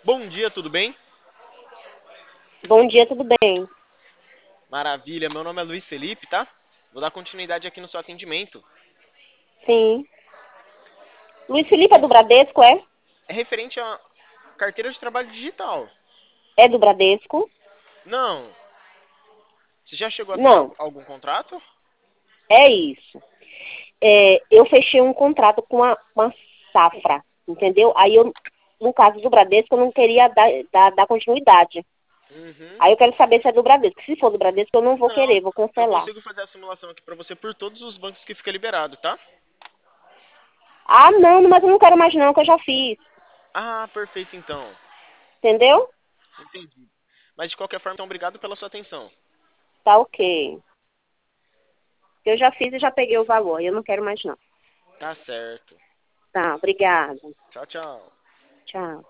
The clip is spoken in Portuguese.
Bom dia, tudo bem? Bom dia, tudo bem? Maravilha, meu nome é Luiz Felipe, tá? Vou dar continuidade aqui no seu atendimento. Sim. Luiz Felipe é do Bradesco, é? É referente à carteira de trabalho digital. É do Bradesco? Não, você já chegou a assinar Não, algum contrato? é isso. Eu fechei um contrato com uma safra, entendeu? Aí no caso do Bradesco, eu não queria dar continuidade. Uhum. Aí eu quero saber se é do Bradesco. Se for do Bradesco, eu não vou Não, querer, vou eu cancelar. consigo fazer a simulação aqui pra você por todos os bancos que fica liberado, tá? Ah, não, mas eu não quero mais não, que eu já fiz. Ah, perfeito então. Entendeu? Entendi. Mas de qualquer forma, então, obrigado pela sua atenção. Tá ok. Eu já fiz e já peguei o valor. Eu não quero mais não. Tá certo. Tá, obrigada. Tchau, tchau. Tchau.